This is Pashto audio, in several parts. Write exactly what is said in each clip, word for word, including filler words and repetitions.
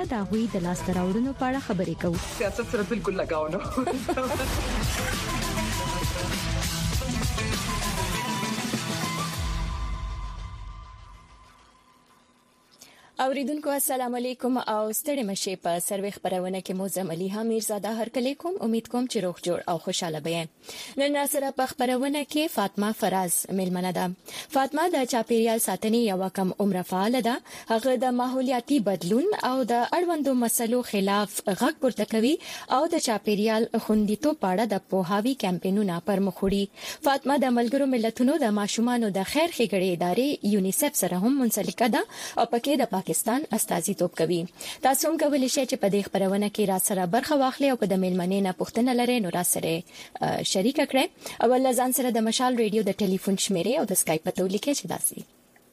د هغوی د لاسته راوړنو په اړه خبرې کوو. سیاست سره بالکل لگاو نه. اوریدونکو السلام علیکم او ستړي مشه په سروي خبرونه کې موزم علي حمیر زاده هر کله کوم امید کوم چې روغ جوړ او خوشاله بین. نن سره په خبرونه کې فاطمه فراز ملمنه ده. فاطمه د چاپیریال ساتنې یو کم عمر فعال ده. هغه د ماحولیاتي بدلون او د اړوندو مسلو خلاف غږ پورته کوي او د چاپیریال خوندیتوب په اړه د پوهاوي کمپاینونه پر مخ وړي. فاطمه د ملګرو ملتونو د ماشومانو د خیر ښېګړې ادارې یونیسف سره هم منسلکه ده او پکې د پاکستان استازیتوب کوي. تاسو هم کولی شئ چې په دې خبرونه کې را سره برخه واخلئ او په د میلمنې نه پوښتنه لرئ نو را سره شریک کړئ. اول ځان سره د مشال ریډیو د ټلیفون شمیرې او د اسکایپ پته ولیکئ چې داسي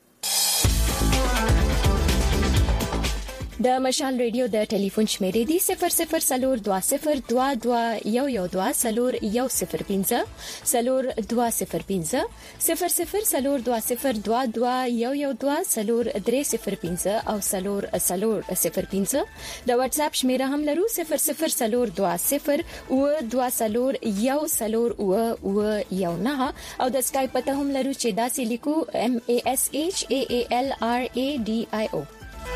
د مشال ریډیو د ټلیفون شمیرې دی صفر صفر سلور دوه صفر دوه دوه یو یو دوه سلور یو صفر پنځه سلور دوه صفر پنځه صفر صفر سلور دوه صفر دوه دوه یو یو دوه سلور درې صفر پنځه او سلور سلور صفر پنځه د واتس اپ شمیره هم لرو صفر صفر سلور دوه صفر او دوه سلور یو سلور او او یو نه او د اسکایپ پته هم لرو چې داسې لیکو ام ا اس اچ ا ا ال ار ا ډي آی او.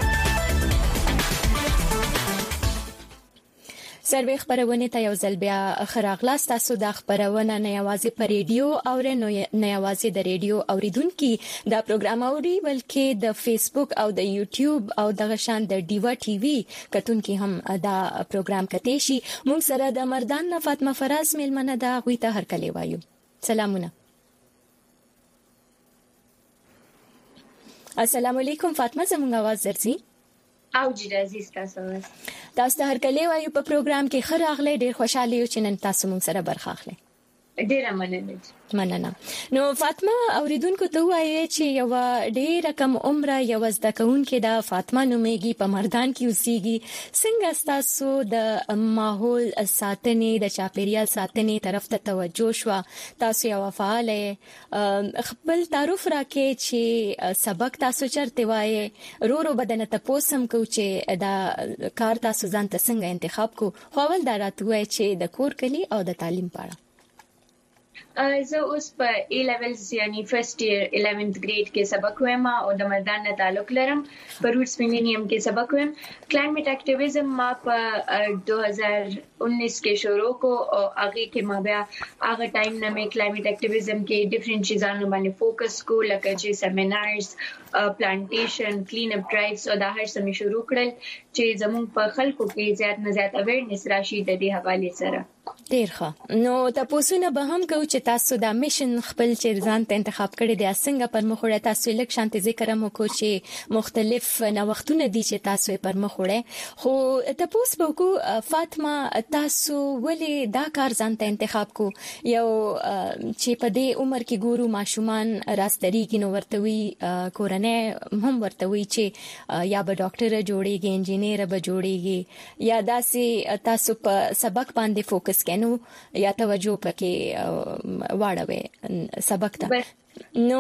سروي خبرونه ته یو ځل بیا خراغلاس. تاسو د خبرونه نه یوازې په ریډیو او نه یوازې د ریډیو اوریدونکو دا پروګرام اوري بلکې د فیسبوک او د یوټیوب او د غشان د ډیوا ټي وي کتونکو هم دا پروګرام کته شي. موږ سره د مردان نه فاطمه فراز ملمنه دا غوي ته هر کله وایو. سلامونه. السلام علیکم فاطمه زموږ आवाज درځي او جی عزیز تاسو تاسو هر کله وایو په پروګرام کې خراغله ډیر خوشاله یو چې نن تاسو موږ سره برخه اخلئ. ډیره مننه مننه. نو فاطمه اوریدونکو ته وایي چې یو ډیر کم عمر یو زده کوونکې د فاطمه نومېږي په مردان کې اوسېږي. څنګه تاسو د ماحول ساتنې د چاپیریال ساتنې طرف ته توجه شو؟ تاسو یو فعاله خپل تعارف راکې چې سبق تاسو چرته وایي رو رو بدن ته پوسم کو چې دا کار تاسو ځان ته څنګه انتخاب کو؟ خو ول دا راتوي چې د کور کلی او د تعلیم په اړه. زه اوس په ای لیولز یعنی فرست ایئر الیونث ګریډ کې سبق وایم او د مردان نه تعلق لرم. په روټس ملینیم کې سبق وایم. کلایمټ اکټیویزم ما په دو هزار انیس کې شروع کو او هغه کې ما بیا هغه ټایم نه مې کلایمټ اکټیویزم کې ډیفرنٹ چیزانو باندې فوکس کو لکه چې سیمینارز پلانټیشن کلین اپ ډرایوز او دا هر څه مې شروع کړل چې زموږ په خلکو کې زیات نه زیات اویرنس راشي د دې حواله سره. ډیر ښه. نو تاسو نه به هم کوم چې تاسو دا میشن خپل چې ځان ته انتخاب کړی دی څنګه پر مخ وړه؟ تاسو لک شانتي ذکر مو کو چې مختلف نوښتونه دي چې تاسو پر مخ وړه. خو تاسو به کو فاطمه تاسو ولې دا کار ځان ته انتخاب کو؟ یو چې په دې عمر کې ګورو ماشومان راستريږي نو ورتوي کورنۍ هم ورتوي چې یا به ډاکټر جوړيږي انجینیر به جوړيږي یا داسې تاسو په سبق باندې فوکس کینو یا توجه پکې واړوي سبق ته. نو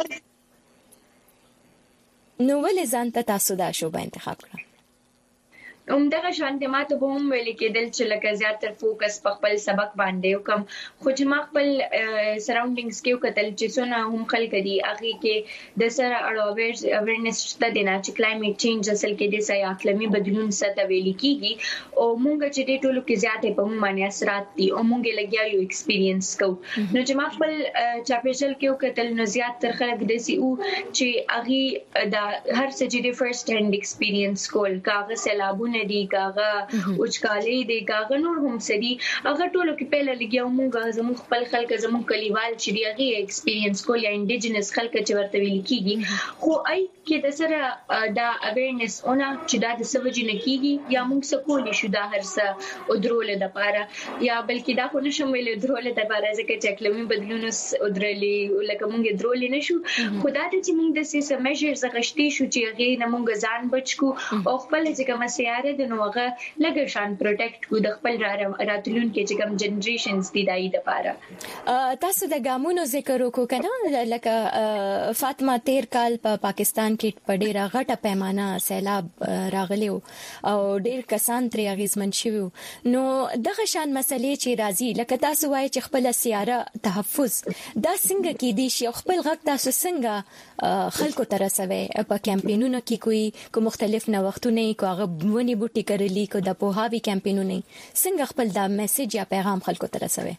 نو ولې ځان ته تاسو دا شوبه انتخاب کړه؟ همدغه شانته ما ته به هم ویل کېدل چې لکه زیاتره فوکس په خپل سبق باندې وکم. خو چې ما خپل سراوندینګز کې وکتل چې څونه هم خلک دي هغه کې د سره اړه اویرنس شته د نه چې کلایمټ چینج اصل کې د سیا اقلیمي بدلون څخه ویل کیږي او مونږ چې د ټولو کې زیاتې په مونږ باندې اثرات دي او مونږ لګیا یو ایکسپیرینس کو. نو چې ما خپل چاپیریال کې وکتل نو زیاتره خلک د سی او چې هغه د هر څه چې فرست هاند ایکسپیرینس کول کاغه سیلابونه دی کاغه اوچکالي دی کاغه نور هم سدي هغه ټولو کې پهل لګیاو مونږه زموږ خپل خلک زموږ کلیوال چې دی هغه ایکسپیرینس کول یا انډیجنس خلک چې ورته ویل کیږي. خو آی کې د سره دا اویرنس اونہ چې دا د سوجي نه کیږي یا موږ سکول شو دا هر څه او درول د پاره یا بلکې دا خو نشم ویل درول د پاره ځکه چې اقلیمي بدلون او درلې لکه موږ درول نه شو. خدا ته چې موږ د سیس میجرز غشتي شو چې هغه نه موږ ځان بچو او خپل چې کوم سیاره زیاده د نوغه لګ شان پروټیکټ کو د خپل راتلون کې چې کوم جنریشنز دي دای د پاره. تاسو د ګامونو ذکر وکړو کنه لکه فاطمه تیر کال په پا پاکستان کې په ډیره غټه پیمانه سیلاب راغلی او ډیر کسان ترې اغیزمن شوي. نو دغه شان مسلې چې راځي لکه تاسو وایي چې خپل سیاره تحفظ دا څنګه کې دي شي خپل غږ تاسو څنګه خلکو ته رسوي په کمپاینونو کې کوئی کو مختلف نوښتونه کو هغه ونی بوټي کړلی کو د پوهاوی کمپاینونه څنګه خپل دا میسج یا پیغام خلکو ته رسوي؟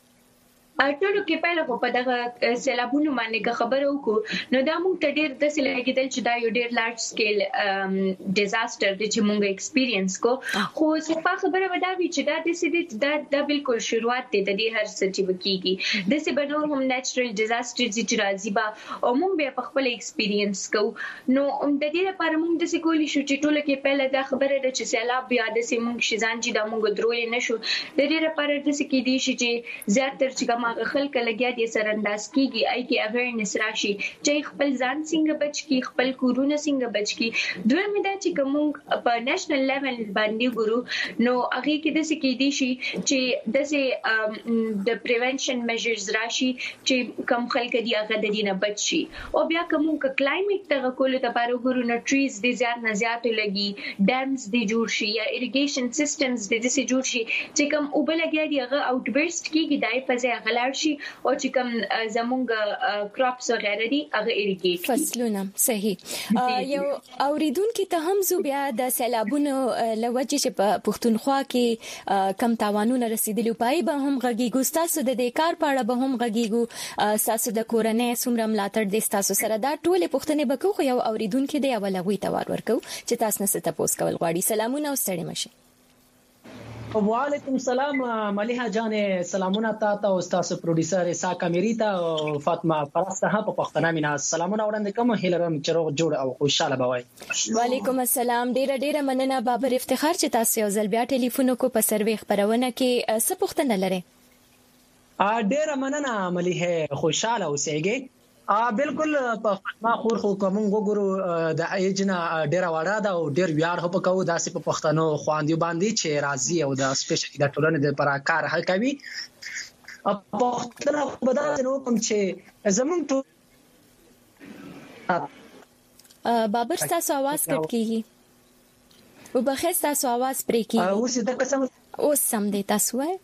ټولو کې پیله په دغه سیلابونو باندې خبرو کو نو دا موږ ته ډیر د سیلګیدل چې دا یو ډیر لارج سکیل ډیزاستر د چې موږ ایکسپیرینس کو خو څه خبره ودا وی چې دا د سې دا د بالکل شروعات دی د دې هر څه چې وکیږي د سې بنور هم نېچرل ډیزاستر چې راځي با او موږ به په خپل ایکسپیرینس کو نو د دې لپاره موږ د سې کولی شو چې ټولو کې پیله دا خبره ده چې سیلاب بیا د سې موږ شیزان چې دا موږ درولې نشو د دې لپاره د سې کې دي چې زیاتره چې ما خلک لګیا دي سر انداز کیږي آی کې اویرنس راشي چې خپل ځان څنګه بچ کی خپل کورونه څنګه بچ کی دوی مې دا چې کوم په نېشنل لیول باندې ګورو نو هغه کې د سې کې دي شي چې د سې د پریونشن میجرز راشي چې کوم خلک دي هغه د دینه بچ شي او بیا کوم کلایمټ ته کول ته بارو ګورو نو ټریز دي زیات نه زیات لګي ډیمز دي جوړ شي یا اریګیشن سیستمز دي د سې جوړ شي چې کوم او بل لګیا دي هغه اوټ برست کیږي دای په ځای غلار شي او چې کوم زمونږ کراپس وغیرہ دي هغه اریګیټ فصلونه صحیح یو اوریدونکو ته هم زو بیا د سیلابونو لوجه چې په پښتونخوا کې کم تاوانونه رسیدلی پای به هم غږیږي تاسو د دې کار په اړه به هم غږیږي تاسو د کورنۍ سمره ملاتړ د تاسو سره دا ټول پښتنې بکو خو یو اوریدونکو دی اول غوي توار ورکو چې تاسو نه ست تاسو کول غواړي سلامونه او ستړي مشه. وعلیکم السلام ملیحه جان سلامونه تاسو او تاسو پروډوسر اسحاق امیری ته او فاطمه فراسته په پښتنه مینا سلامونه وړاندې کوم هیلرم چروغ جوړ او خوشاله بوي. وعلیکم السلام ډیره ډیره مننه بابر افتخار چې تاسو یو ځل بیا ټلیفون کو په سروې خبرونه کې څه پوښتنه لرئ؟ ا ډیره مننه ملیحه خوشاله اوسئ. ا بالکل په فاطمه خور خو کوم وګورو د ایجنا ډیر وړه دا او ډیر ویار هپ کو داسې په پښتنو خواندې باندې چې راضي او د سپیشلی د ټولنې د پر کار حل کوي په پښتنه بدل نو کوم چې زمونږ ټول بابر تاسو आवाज کټ کیږي او بخیر تاسو आवाज پرې کیږي اوس د قسم اوس سم دی تاسو وای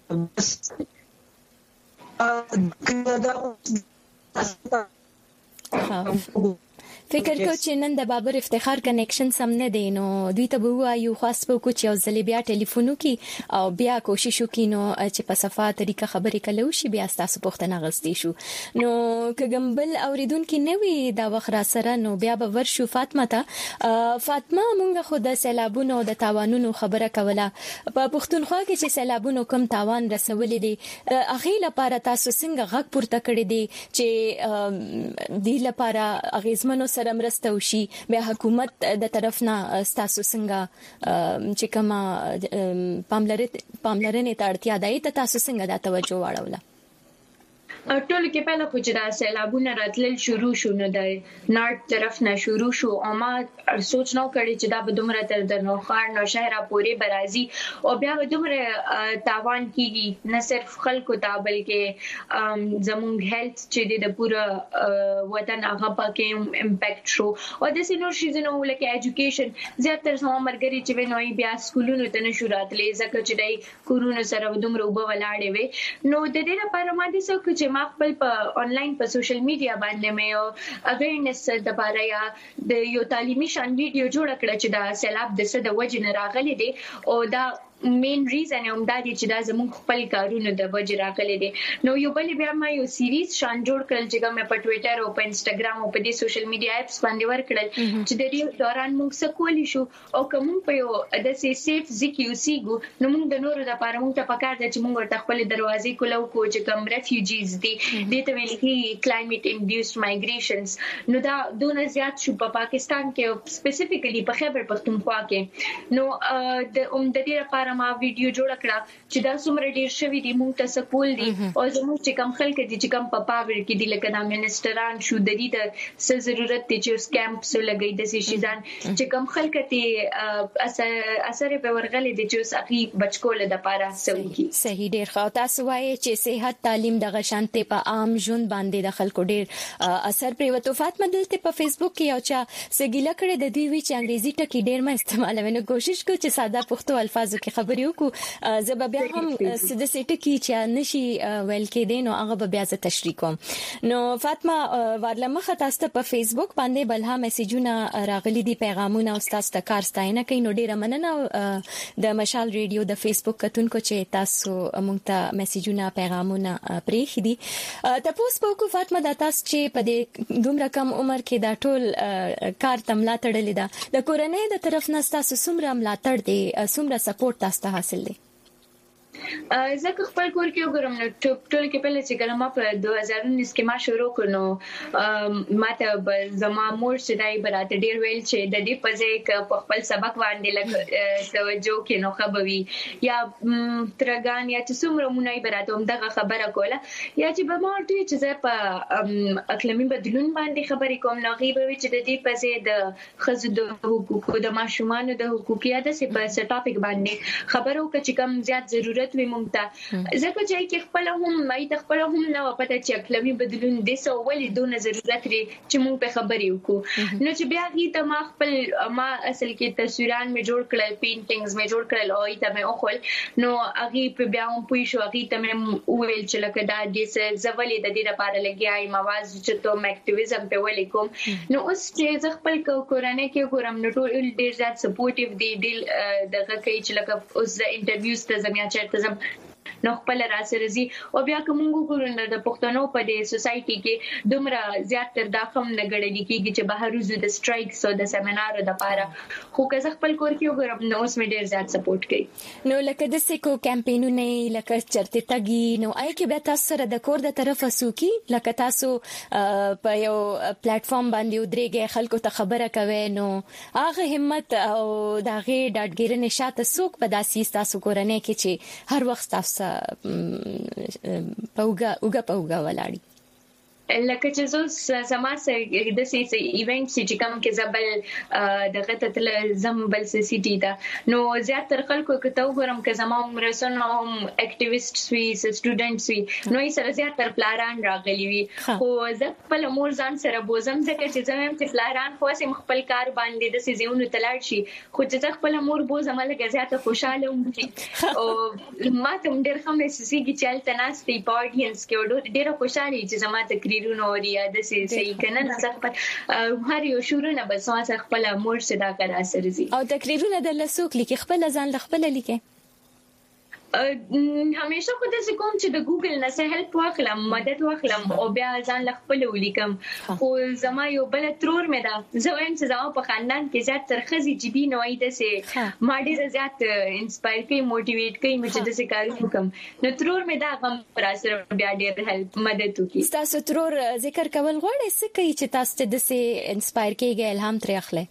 فکر کو چې نن د بابر افتخار کنیکشن سم نه دی نو دوی ته وایو خاص په کو چې ځلې بیا ټلیفون وکي او بیا کوشش وکي نو چې په صفه طریقه خبرې کلو شي بیا تاسو پوښتنه غوښتي شو نو کګمبل اوریدونکو نوې دا وخت را سره نو بیا به ورشو فاطمه ته. فاطمه مونږ خو د سیلابونو د تاوانونو خبره کوله په پښتونخوا کې چې سیلابونو کم تاوان رسولې دي اخی لپاره تاسو څنګه غږ پورته کړی دي چې دی لپاره اغیزمنو سره مرسته وشي بیا حکومت د طرف نه تاسو څنګه چې کومه پاملرنه پاملرنه ته اړتیا ده ته تاسو څنګه دا توجه واړوله؟ ټول کې پهله خو چې دا سیلابونه راتلل شروع شو نو د نارت طرف نه شروع شو او ما سوچ نو کړی چې دا به دومره تر د نوخار نو شهر پورې برازي او بیا به دومره تاوان کیږي نه صرف خلکو ته بلکې زموږ هیلث چې د پوره وطن هغه پکې امپیکټ شو او د سينو شیزونو لکه ایجوکیشن زیاتره سم مرګري چې وینوي بیا سکولونو ته نشو راتلې ځکه چې دای کورونه سره دومره وب ولاړې وي نو د دې لپاره ما د څه چې ما خپل په انلاین په سوشل میډیا باندې مې اویرنس د لپاره یا د یو تعلیمي شان ویډیو جوړ کړ چې دا سیلاب د څه د وجه نه راغلي دي او دا مین ریزن هم دا دی چې دا زموږ خپل کارونه د وجه راغلي دي نو یو بل بیا ما یو سیریز شان جوړ کړل چې کوم په ټوئیټر او په انستګرام او په دې سوشل میډیا اپس باندې ورکړل چې د دې دوران موږ څه کولی شو او کوم په یو د سیف ځکیو سیګو نو موږ د نورو لپاره موږ ته پکار دي چې موږ ورته خپل دروازې کولو کو چې کوم ریفیوجیز دي د ته ویل کی کلایمټ انډیوسډ مایګریشنز نو دا دونه زیات شو په پاکستان کې سپیسیفیکلی په خیبر پختونخوا کې نو د اوم د دې لپاره لپاره ما ویډیو جوړ کړه چې دا څومره ډیر شوی دی مونږ ته سکول دي او زموږ چې کم خلک دي چې کم په پاور کې دي لکه د منسټران شو د دې د څه ضرورت دي چې کیمپ سو لګي د سې شيزان چې کم خلک ته اثر اثر په ورغلې دي چې سخي بچکول د لپاره سوي صحیح ډیر خو تاسو وایي چې صحت تعلیم د غشانته په عام ژوند باندې د خلکو ډیر اثر پرې وته. فاطمه دلته په فیسبوک کې یو چا سګیله کړې د دې وی چې انګریزي ټکی ډیر ما استعمالوي نو کوشش کوم چې ساده پښتو الفاظو کې خبرې وکړو. زه به بیا هم ساده سټکی چې نشي ویل کېدې نو هغه به بیا ز تشریح کوم. نو فاطمه ورلمخه تاسو په فیسبوک باندې بلها میسجونه راغلي دي پیغامونه او تاسو ته کار ستاینه کوي نو ډیره مننه د مشال ریډیو د فیسبوک کتونکو چې تاسو مونږ ته میسجونه پیغامونه پرېخ دي. تاسو په کو فاطمه د تاسو چې په دې دومره کم عمر کې دا ټول کار تملا تړلې ده د کورنۍ د طرف نه تاسو څومره ملاتړ دي څومره سپورټ تاسو ته حاصل دي؟ زه خپل کور کې وګورم نو ټول کې په لسی کلمه په دوه هزار نولس کې ما شروع کړو ماته زما مور چې دای براته ډیر ویل چې د دې په ځای کې په خپل سبق باندې لګ توجه کې نو خبوي یا ترګان یا چې څومره مونږه براته هم دغه خبره کوله یا چې به ما ورته چې زه په اقلیمي بدلون باندې خبرې کوم نو غیبه چې د دې په ځای د خزو د حقوقو د ماشومان د حقوقیات په ټاپک باندې خبرو کې چې کم زیات ضرورت وي مونږ ځکه چې خپل هم مې ته خپل هم نو پته چې اقلیمي بدلون د سو ولې دونه ضرورت لري چې مونږ په خبرې وکړو نو چې بیا غي ته ما خپل ما اصل کې تصویران مې جوړ کړل پینټینګز مې جوړ کړل او ته مې اوخل نو هغه په بیا هم پوي شو هغه ته مې ویل چې لکه دا د زولې د دې لپاره لګیاي مواز چې ته اکټیویزم په ولې کوم نو اوس چې ز خپل کورانه کې ګورم نو ټول ډیر زیات سپورټیو دي دغه کوي چې لکه اوس د انټرویوز ته زمیا چیرته نو خپل راسره زی او بیا کوم ګورنه د پښتنو په دې سوسايټي کې دومره زیات تر داخم نه غړل کیږي چې بهر وزو د سټرایکس او د سیمینار د لپاره خو که خپل کور کې وګورم نو اوس مې ډیر زیات سپورټ کوي نو لکه د سکو کمپاینونه لکه چرته تګي نو آی کې به تاسو سره د کور د طرفه سوکي لکه تاسو په یو پلیټ فارم باندې ودرېږئ خلکو ته خبره کوي نو هغه همت او دغه ډاډګیرنه شاته سوک په داسې تاسو کورنۍ کې چې هر وخت تاسو پوګه اوګه پوګه ولاړی لکه چې زه زما سره د سې ایونت چې کوم کې زبل دغه ته زم بل سټی دا نو زیات تر خلکو کته وګورم چې زما مرسن هم اکټیویسټ وی سټوډنټس وی نو یې سره زیات تر پلاران راغلی وی خو زه خپل مور ځان سره بوزم ځکه چې زم هم پلاران خو سم خپل کار باندې د سې زیونو تلاړ شي خو چې خپل مور بوزم لکه زیات خوشاله وم او ما ته ډېر هم سېږي چې الته ناستې په اډینس کې ډېر خوشاله چې زما تقریر نو لري د سې صحیح کنه نه خپل هر یو شورونه بس ما خپل مور صدا کړه سرزي او تقریرونه د لسوک لیکي خپل ځان خپل لیکي همیشه خو د کوم چې د ګوګل نه سه هیلپ واخلم مدد واخلم او بیا ځان خپل ولیکم خو زما یو بل ترور مې دا زه وایم چې زما په خاندان کې زیات تر خزي جبي نه وای د سه ما ډیر زیات انسپایر کوي موټیویټ کوي چې د سه کار وکم نو ترور مې دا غم پر سره بیا ډیر هیلپ مدد وکي تاسو ترور ذکر کول غواړئ څه کوي چې تاسو د سه انسپایر کیږئ الهام ترې اخلي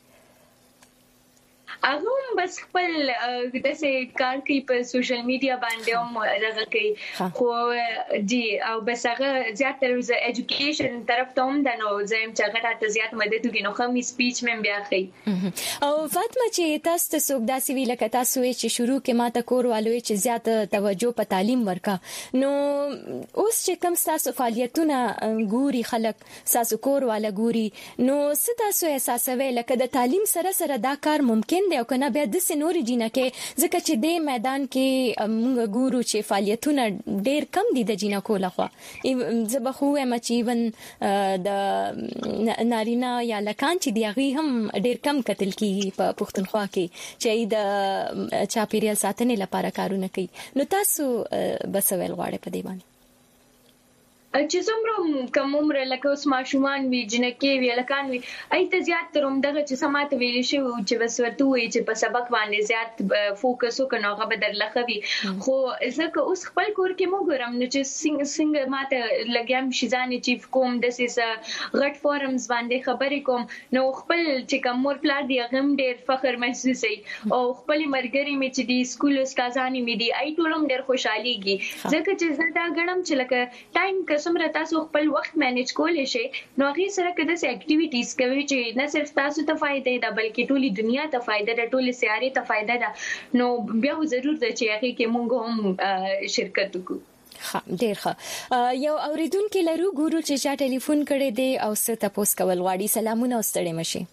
اغه بس خپل د سې کار کوي په سوشل میډیا باندې هم راغلی کوي خو جی او بس هغه زیات تر ایجوکیشن طرف ته هم د نو زم چې هغه ته زیات مدد کوي نو خمي سپیچ مې بیا کوي او فاطمه چې تاسو ته څوک داسې وی لکه تاسو چې شروع کې ماته کور والوي چې زیات توجه په تعلیم ورکا نو اوس چې کوم تاسو فعالیتونه ګوري خلک تاسو کور والا ګوري نو څه تاسو احساسوي لکه د تعلیم سره سره دا کار ممکن او کنه بیا د سنوري جینه کې ځکه چې د میدان کې موږ ګورو چې فعالیتونه ډېر کم دي د جینه کوله خو زه به خو هم چې ون د نارینا یا لکان چې دی هغه هم ډېر کم قتل کیږي په پښتونخوا کې چې د چاپیریال ساتنې لپاره کارونه کوي نو تاسو بس ویل غواړئ په دې باندې چې څومره کوم عمر لکه اوس ماشومان وي جنکې وي لکان وي ایته زیات تر همدغه چې سمات ویل شي چې بس ورته وي چې په سبق باندې زیات فوکس وکړو هغه به درلخوي خو ځکه اوس خپل کور کې مو ګرم نو چې څنګه څنګه ماته لګیام شيزانې چیف کوم د سیس غټ فورمز باندې خبرې کوم نو خپل چې کوم مور پلار دی غم ډېر فخر محسوسوي او خپل مرګري مې چې دی سکول استادانی مې دی ای ټولم ډېر خوشحاليږي ځکه چې زه دا غړم چې لکه ټایم قسم را تاسو خپل وخت مینیج کولای شئ نو هغه سره کده سي اکټیویټیز کوي چې نه صرف تاسو ته فائدې ده بلکې ټولي دنیا ته فائدې ده ټولي سیارې ته فائدې ده نو بیا ضرور ده چې هغه کې مونږ هم شرکت وکړو ها ډیر ښه یو اوریدونکو لرو ګورو چې چا ټلیفون کړي دی او ست تاسو کول غواړي سلامونه واستړي مشي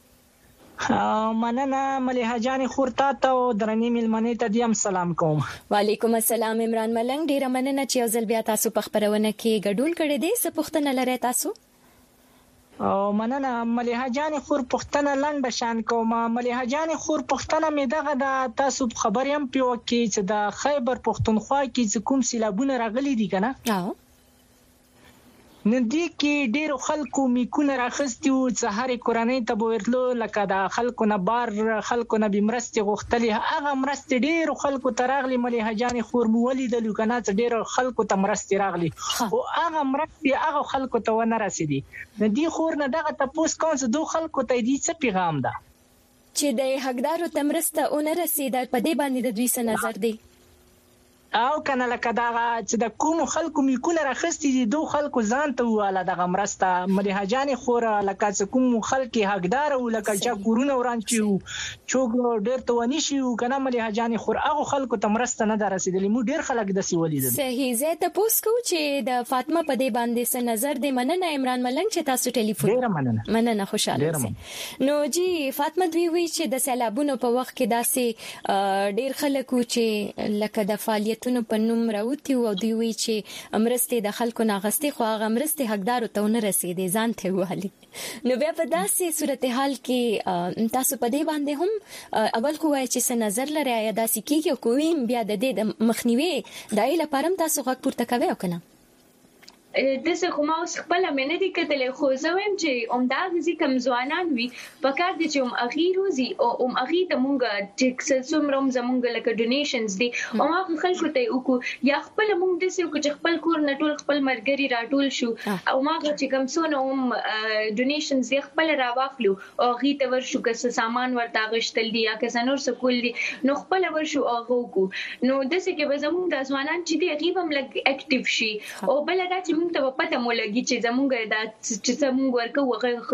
مننه مليحه جان خورتا ته درنې ملمنې ته دیم سلام کوم وعلیکم السلام عمران ملنګ ډیر مننه چې ځل بیا تاسو په خبرونه کې ګډون کړی دی څه پوښتنه لرئ تاسو او مننه مليحه جان خور پوښتنه لنډه شان کوم مليحه جان خور پوښتنه مې دغه د تاسو خبرې هم پیو کې چې د خیبر پښتونخوا کې کوم سیلابونه راغلي دي کنه اه ندی کې ډیرو خلکو میکونه راخستي او سهاري کورنۍ ته ورتلو لکه د خلکو نه بار خلکو نه بمرستي غوښتلې هغه مرستي ډیرو خلکو تراغلي مليحه جان خور مو ولیدل کنه چې ډیرو خلکو ته مرستي راغلي او هغه مرستي هغه خلکو ته ونه رسیدي ندی خور نه دغه تاسو کوم څه دوه خلکو ته دې څه پیغام ده چې د حقدارو تمرسته اون رسیدل په دې باندې د دوی څه نظر دی او کنه لکه دا چې د کوم خلکو میکونه راخستي دي دوه خلکو ځان ته واله د غمرسته مليحه جان خور لکه چې کوم خلک حقدار او لکه چې کورونه وران چیو چوک ډېر ته ونی شي کنه مليحه جان خور هغه خلکو ته مرسته نه درسیدلی مو ډېر خلک د سی ولیدل صحیح زه ته پوس کو چې د فاطمه په دې باندې څه نظر دی مننه عمران ملنګ چې تاسو ټلیفون ډېر مننه مننه خوشاله اوسئ نو جی فاطمه دوی وی چې د سیلابونو په وخت کې داسې ډېر خلک چې لکه د فعالیت تونو په نوم راوتی او دوی وی چې امرسته د خلکو ناغستې خو هغه امرسته حقدار ته نه رسیدي ځان ته وهلي نو بیا په داسې صورتحال کې تاسو په دې باندې هم اول کوی چې څه نظر لري یا داسې کیږي او کوی بیا د دې مخنیوي دای لپاره تاسو غږ پورته کوي او کنه د څه کومه اوس خپل مینه دي کتلې خو زه وایم چې اومدا غزي کم ځوانان وي پکار دي چې ام اخیر روزي او ام اخیر ته مونږه چې څومره زمونږ لکه ډونیشنز دي او هغه خلکو ته وکړو یا خپل مونږ د څه چې خپل کور نه ټول خپل مرګري راټول شو او ماغه چې کم سونه هم ډونیشنز یې خپل راواخلو او غي ته ورشو که سامان ورته غشتل دي یا که سنور سکول دي نو خپل ورشو او غوکو نو د څه کې به زمونږ د ځوانان چې دی غیبم لګ اکټیو شي او بل دا چې موږ ته پته مولګي چې زمونږ دا چې زمونږ ورکو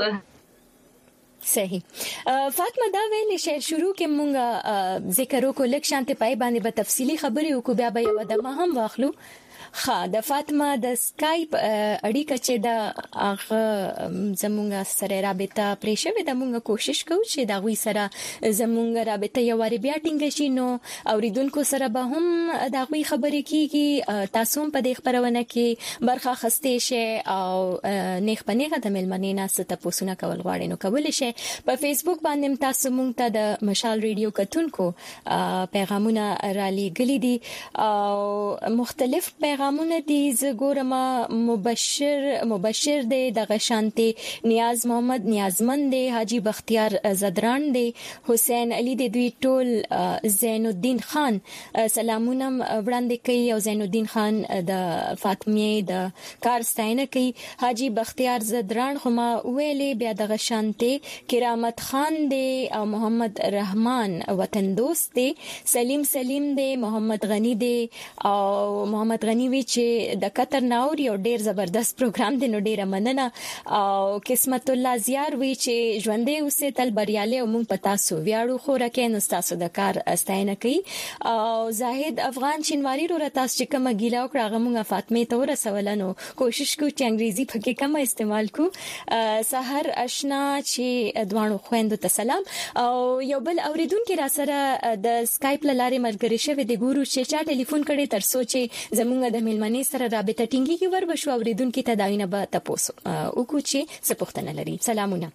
وغه صحیح فاطمه دا ویلې شې شروع کې مونږه ذکر وکړو لکه شانته پای باندې به تفصيلي خبرې وکړو بیا به یو دمه هم واخلو خا د فاطمه د سکایپ اړیکه چې د هغه زمونږ سره رابطه پرې شوې د مونږ کوشش کوو چې دا غوي سره زمونږ رابطه یو وری بیا ټینګ شي نو اوریدونکو سره به هم دا غوي خبرې کیږي تاسو په دې خبرونه کې برخه خسته شي او نیخ پنیغه د ملمنې نه ست تاسو نه کول غواړي نو کول شي په فیسبوک باندې تاسو مونږ ته د مشال ریډیو کتونکو پیغامونه را لېږلي دي او مختلف پیغامونه دي زګورم مبشر مبشر دی د غشانتي نیاز محمد نیازمند دی حاجی بختیار زدران دی حسین علي دی دوی ټول زین الدین خان سلامونه وړاندې کوي او زین الدین خان د فاطمه د کار ستاینه کوي حاجی بختیار زدران خو ما ویلې بیا د غشانتي کرامت خان دی او محمد رحمان وطن دوست دی سلیم سلیم دی محمد غنی دی او محمد غنی وی چې د قطر ناور یو ډیر زبردست پروګرام دی نو ډیره مننه او قسمت الله زیار وی چې ژوندې اوسه تل بریالي او مونږ پتا سو ویاړو خو راکې نو تاسو د کار استاینه کوي او زاهد افغان شینواری رو تاسو چې کومه ګیلا او کړه مونږه فاطمه ته ورسولنو کوشش کو چې انګریزي پکې کم استعمال کو سحر آشنا چې دوانو خويندو ته سلام او یو بل اوریدونکو را سره د سکایپ لاره ملګری شوی دی ګورو چې چا ټلیفون کړي تر سوچې زمونږ د ملمنې سره رابطه ټینګي ور بشو اوریدونکو ته داینه به تاسو او کو چې څه پوښتنه لري سلامونه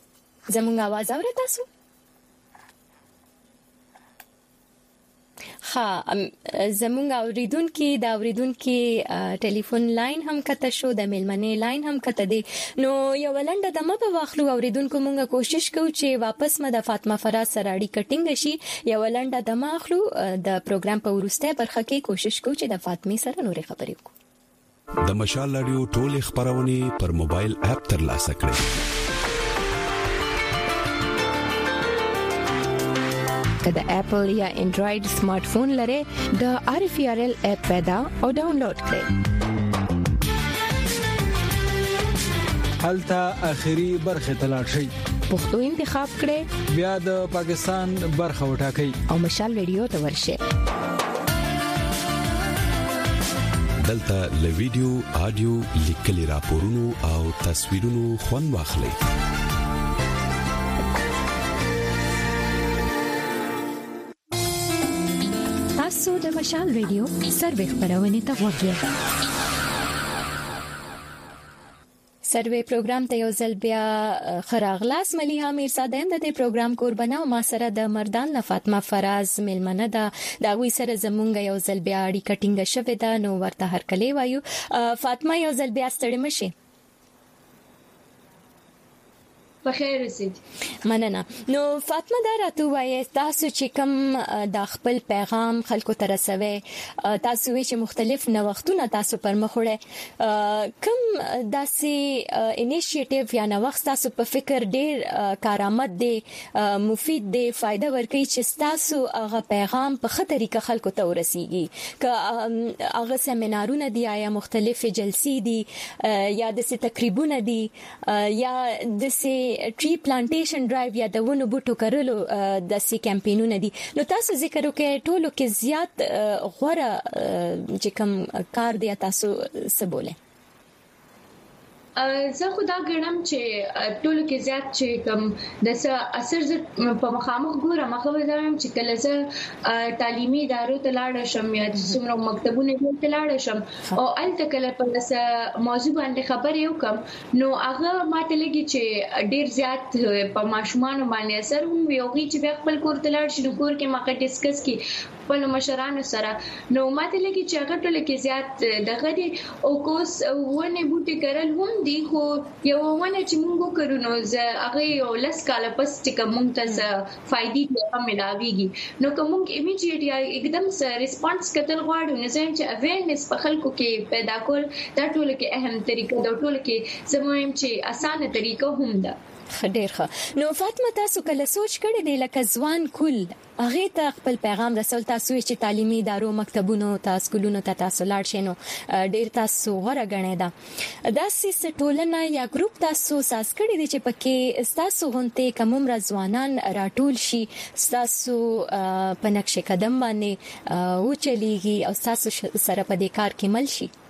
زمونږ आवाज اورئ تاسو ها زمونږ اوریدونکو دا اوریدونکو ټلیفون لاین هم کته شو د میلمنې لاین هم کته دی نو یو لنډه دمه په واخلو اوریدونکو مونږه کوشش کوو چې واپس مده فاطمه فراز سره اړیکه ټینګ شي یو لنډه دمه اخلو د پروګرام په ورسته برخه کې کوشش کوو چې د فاطمه سره نورې خبرې وکړو د مشال رادیو ټولې خبرونه پر موبایل اپ ترلاسه کړئ د اپل یا انډراید سمارټ فون لري د آر اف ار ال اپ پیدا او ډاونلوډ کړئ هلته اخیری برخه تلاړ شي پښتو انتخاب کړئ بیا د پاکستان برخه وټاکئ او مشال ریډیو ته ورشئ دلته له ویډیو آډیو لیکلي راپورونو او تصویرونو خوند واخلئ تاسو د مشال ریډیو سروې خبرونه ته وګورئ سروې پروګرام ته یو ځل بیا خراغلاس مليها میرزاده د دې پروګرام قربانه او ما سره د مردان نه فاطمه فراز ملمنه ده دا وی سره زمونږ یو ځل بیا اړیکه ټینګه شوې ده نو ورته هر کله وایو فاطمه یو ځل بیا ستړي مشي بخیر اوسئ مننه نو فاطمه دا راته وایي تاسو چې کوم د خپل پیغام خلکو ته رسوي تاسو چې مختلف نوښتونه تاسو پر مخ وړي کوم داسې انیشیټیو یا نوښت تاسو په فکر ډیر کارآمد دي مفید دي فائدہ ورکوي چې تاسو هغه پیغام په ښه طریقه خلکو ته ورسیږي که هغه سیمینارونه دي یا مختلف جلسې دي یا د تقریبونه دي یا د ټری پلانټیشن ډرایو یا د ونو بوټو کرلو د سی کمپاینونه دي نو تاسو ذکر وکړئ ټولو کې زیات غوړه چې کوم کار دی تاسو څه بوله زه خو دا ګڼم چې ټولو کې زیات چې کوم د څه اثر ز په مخامخ ګورم هغه وزم چې کله زه تعلیمي ادارو ته لاړ شم یا د څومره مکتبونو ته لاړ شم او الته کله په څه موضوع باندې خبرې وکم نو هغه ماته لګي چې ډیر زیات په ماشومان باندې اثر هم ویوږي چې خپل کور ته لاړ شي نو کور کې ماګه ډیسکس کی خپل مشرانو سره نو ماته لګي چې هغه ټول کې زیات دغه دي او کوس ونه بوټي کرل هم دي خو یو ونه چې موږ وکړو نو زه هغه یو لس کاله پس چې کوم ته فائدې هم ملاويږي نو کوم ایمیډیټ یا एकदम سره ریسپانس کتل غواړو نو زم چې اویرنس په خلکو کې پیدا کول دا ټول کې اهم طریقه دا ټول کې زموږ چې اسانه طریقه هم ده ډیر ښه نو فاطمه تاسو کله سوچ کړی دی لکه ځوان کول هغه ته خپل پیغام رسول تاسو چې تعلیمي ادارو مکتبونو تاسو سکولونو ته تاسو لاړ شئ نو ډیر تاسو غوړه غنئ دا دا سیس ټولنه یا ګروپ تاسو ساس کړی دی چې پکې تاسو غونته کوم ځوانان راټول شي تاسو په نقش قدم باندې و چلیږي او تاسو سره په دې کار کې مل شي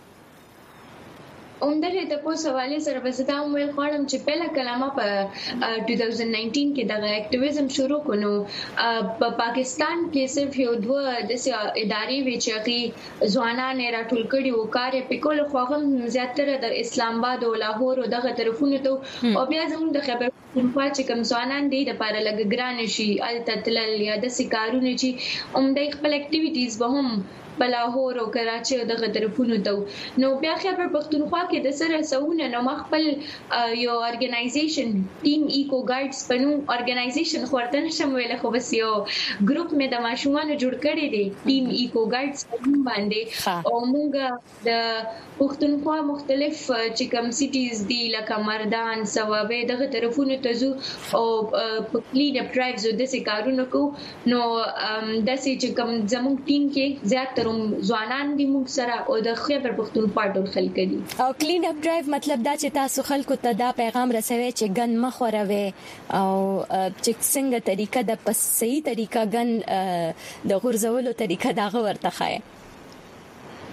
اومدره د په سوالې سره به زه هم ویل غواړم چې پهله کلمه په دوه هزار او نولس کې د اکټیویزم شروع کونو په پاکستان کې صرف یو دوه د ادارې وی چې ځوانان راټول کړي او کار په کول خو هم زیاتره د اسلام آباد او لاهور او دغه طرفونو ته او بیا زموږ د خبر په چې کوم ځوانان دي د پاره لګ ګران شي الته تلل یا د سکارونه چې اومده خپل اکټیویټیز به هم بلاهور او کراچي دغه طرفونو ته نو بیا خبر پښتونخوا کې د سره سونه نو خپل یو ارګنایزیشن ټیم ایکو ګایډز پنو ارګنایزیشن خورتن شمول خو بس یو ګروپ مې د ماشومان جوړ کړی دی ټیم ایکو ګایډز باندې او موږ د پښتونخوا مختلف چې کوم سټیز دی لکه مردان سوابه دغه طرفونو ته زو او په کلین اپ ډرایوز د څه کارونه کو نو د څه چې کوم زموږ ټیم کې زیات ځوانان دي موږ سره او د خیبر پښتونخوا ټول خلک دي او کلین اپ ډرایو مطلب دا چې تاسو خلکو ته دا پیغام رسوي چې ګن مخوروي او چې څنګه طریقه د پس صحیح طریقه ګن د غرزولو طریقه دا ورته خای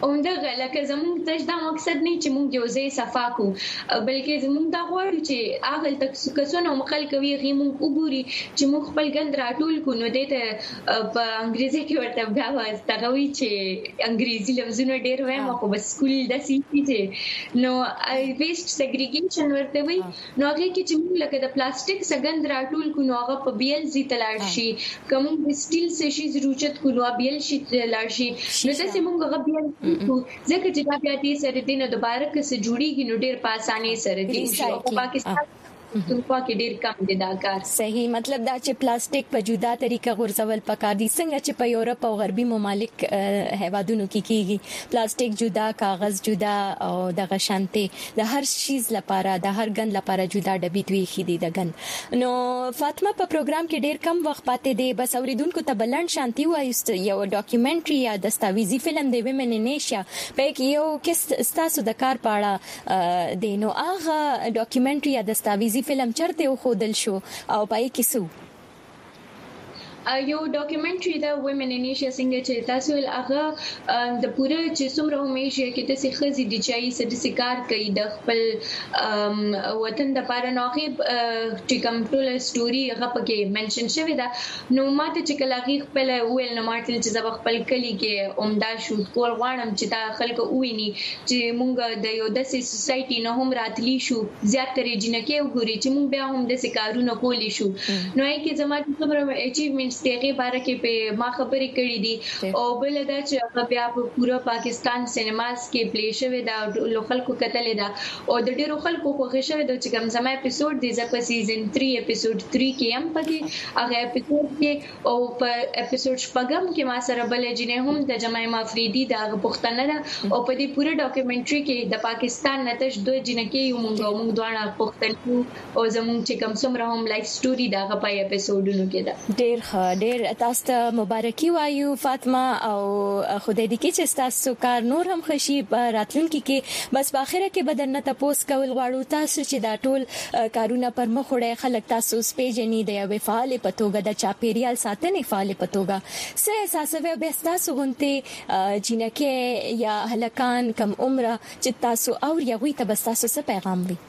اومده لکه زموږ د دا مقصد نه چې موږ یو ځای صفا کو بلکې زموږ دا غواړو چې هغه تک کسونه مخال کوي غي موږ وګوري چې موږ خپل ګند راټول کو نو دته په انګریزي کې ورته بیا واستغوي چې انګریزي لفظونه ډېر وایم خو بس سکول د سی چې نو ویسټ سیګریګیشن ورته وي نو هغه کې چې موږ لکه د پلاستیک څنګه راټول کو نو هغه په بیل زی تلاړ شي کوم سټیل سشي ضرورت کو نو بیل شي تلاړ شي نو څه موږ هغه بیل ځکه چې دا بیا دې سره دینه دوباره کې سره جوړیږي نو ډېر په اسانۍ سره دي په پاکستان تنخوا کې ډیر کم دي دا کار صحیح مطلب دا چې پلاستیک په جدا طریقه غورځول پکار دي څنګه چې په یورپ او غربي ممالک هیوادونو کې کیږي پلاستیک جدا کاغذ جدا او د غشانته د هر شیز لپاره د هر ګند لپاره جدا ډبي دوی خېدي د ګند نو فاطمه په پروګرام کې ډیر کم وخت پاتې دی بس اوریدونکو ته بلند شانتي وایست یو ډاکومنټري یا دستاویزي فلم دی ویمن ان ایشیا په کې یو کس تاسو د کار پاړه دی نو هغه ډاکومنټري یا دستاویزي فلم چرته خودل شو او پای کې سو یو ډاکومنټري دا وومن ان ایشیا څنګه چې تاسو هغه د پوره چې څومره همیشه کې د سخزي د چای سره کار کوي د خپل وطن د پاره نوغه چې کوم ټول ستوري هغه پکې منشن شوی دا نو ماته چې کله هغه خپل ویل نه مارتل چې د خپل کلی کې عمده شو کول غواړم چې دا خلکو وویني چې مونږ د یو داسې سوسايټي نه هم راتلی شو زیاتره جنکه وګوري چې مونږ بیا هم د سکارونو کولی شو نو یې کې زموږ څومره اچیومنټ ستېغه باره کې په ما خبرې کړې دي او بل دا چې بیا په پورا پاکستان سینماز کې پلی شوی دا خلکو کتلې دا او د ډیرو خلکو خوښ شوی دا چې کوم زما اپیزود دی زکه سیزن تھری اپیزود تھری کې هم پکې هغه اپیزود کې او په اپیزود شپږم کې ما سره بل جنې هم د جمعه مافریدي دا پښتنه ده او په دې پوره ډاکومنټري کې د پاکستان نتش دوه جنکې یو مونږ مونږ دوه پښتنو او زموږ چې کوم څومره هم لایف سټوري دا په اپیزودونو کې ده ډیر ښه ډیر تاسو ته مبارکي وایو فاطمه او خدای دې کې چې تاسو کار نور هم خوشي راتلونکي کې بس په اخره کې بدن ته پوس کول غواړو تاسو چې دا ټول کارونه پر مخ وړي خلک تاسو سپېجنی دی او فعال پتوګه د چاپیریال ساتنې فعال پتوګه سه اساسوي به تاسو غونته جنکه یا هلکان کم عمره چې تاسو او یغوي ته بس تاسو څه پیغام وي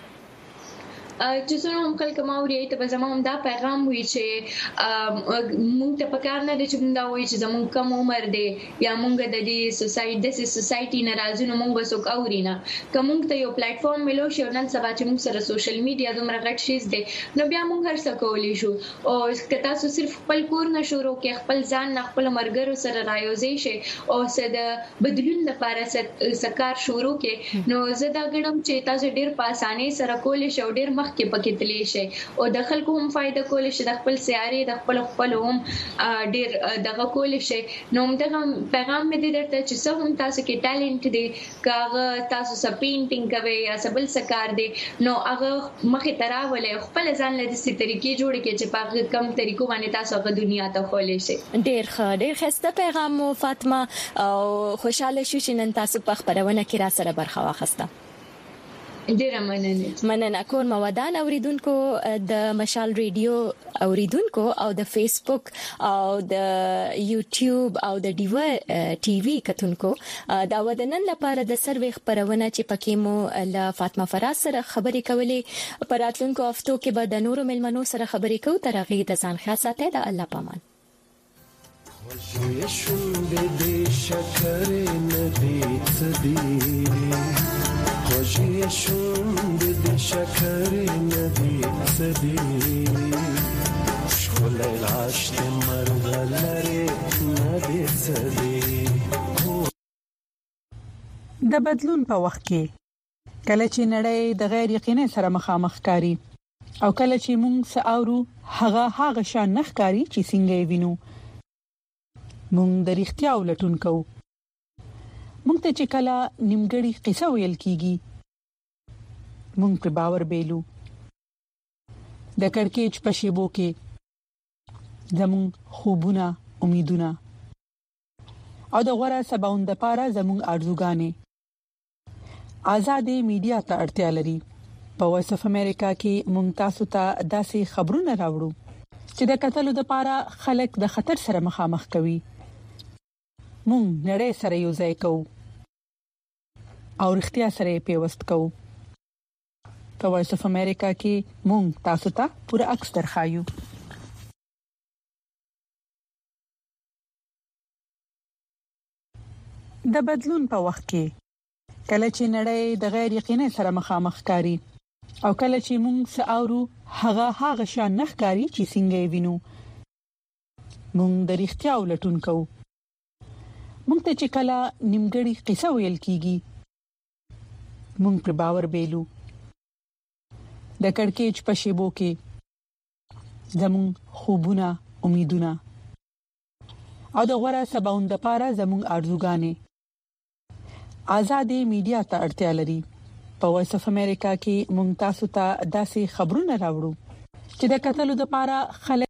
چې څنګه هم کله کماوري ته به زموږ دا پیغام وي چې موږ ته پکار نه دي چې موږ دا وایي چې زموږ کم عمر دی یا موږ د دې سوسايټي د سوسايټي ناراضي نو موږ وسو کاوري نه کوم ته یو پلیټ فارم ملو شي نن سبا چې موږ سره سوشل میډیا دومره غټ شي دی نو بیا موږ هر څه کولی شو او که تاسو صرف خپل کور نه شروع کې خپل ځان نه خپل مرګرو سره رايوځي شي او څه د بدلون لپاره سکار شروع کې نو زه دا ګڼم چې تاسو ډیر په اسانۍ سره کولی شئ ډیر کې پکې تلی شي او د خلکو هم فائدہ کول شي د خپل سیاري د خپل خپل هم ډیر دغه کول شي نو دغه پیغام مې دې درته چې څه هم تاسو کې ټالنت دی کاغه تاسو سره پینټینګ کوي یا سبل سکار دی نو هغه مخه تراولې خپل ځان له دې طریقې جوړ کې چې په کم طریقو باندې تاسو هغه دنیا ته خولې شي ډیر ښه ډیر خسته پیغام مو فاطمه او خوشاله شو چې نن تاسو په خبرونه کې را سره برخه واخسته ډیره مننه مننه کور مودان اوریدونکو د مشال ریډیو اوریدونکو او د فیسبوک او د یوټیوب او د ډیو ټي وي کتونکو دا ودنن لپاره د سروې خبرونه چې پکې مو ل فاطمه فراز سره خبرې کولې پراتلونکو هفتو کې به د نورو ملمنو سره خبرې کوو تر هغه د ځان خاصه ته د الله پامان خوشې شونډې دې شکر ندی صدی خوشې شونډې دې شکر ندی صدی شخله لاشت مرغلره ندی صدی د بدلون په وخت کې کله چې نړۍ د غیر یقیني سره مخامخ کاری او کله چې موږ ساورو هغه هغه شان نخکاری چې څنګه وینو مونږ د اړتیا ولټون کوو مونږ ته چې کله نیمګړی قصه ویل کیږي مونږ پر باور بیلو د کڑکېچ په شیبو کې زمون خوبونه امیدونه او د غوړه سباوند لپاره زمون ارزوګانې آزادې میډیا ته اړتیا لري په وایس اف امریکا کې مونږ تاسو ته داسې خبرونه راوړو چې د قتلو لپاره خلک د خطر سره مخامخ کوي مونږ نړۍ سره یو ځای کوو او اړتیا سره پیوست کوو. په وایس اف امریکا کې مونږ تاسو ته پوره عکس درخایو. د بدلون په وخت کې کله چې نړۍ د غیر یقیني سره مخامخ کاری او کله چې مونږ ساورو هغه هغه شان نخکاری چې څنګه وینو مونږ د اړتیا ولټون کوو. مونږ ته چې کله نیمګړی قصه ویل کیږي مونږ پر باور بیلو. د کڑکېچ په شیبو کې زمون خوبونه امیدونه او د غوړه سباوند لپاره زمون ارزوګانې آزادې میډیا ته اړتیا لري. په وایس اف امریکا کې مونږ تاسو ته داسې خبرونه راوړو چې د کتلو لپاره خلک